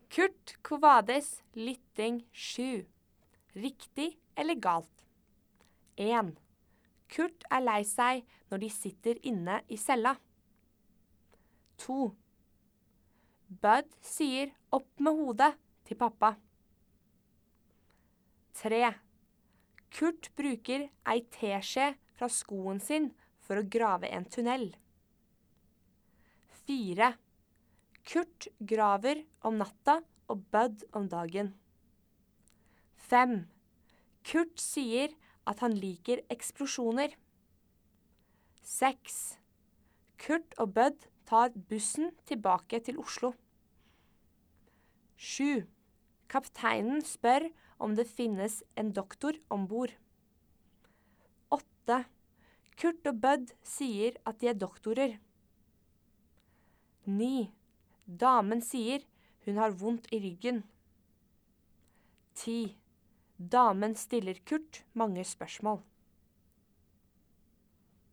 Kurt Kovades lytting 7. Riktig eller galt? 1. Kurt er lei seg når de sitter inne i cella. 2. Bud sier opp med hodet til pappa. 3. Kurt bruker ei teskje fra skoen sin for å grave en tunnel. 4. Kurt graver om natta og Bud om dagen. 5. Kurt sier at han liker eksplosjoner. 6. Kurt og Bud tar bussen tilbake til Oslo. 7. Kapteinen spør om det finnes en doktor ombord. 8. Kurt og Bud sier at de er doktorer. 9. Damen sier hun har vondt i ryggen. 10. Damen stiller Kurt mange spørsmål.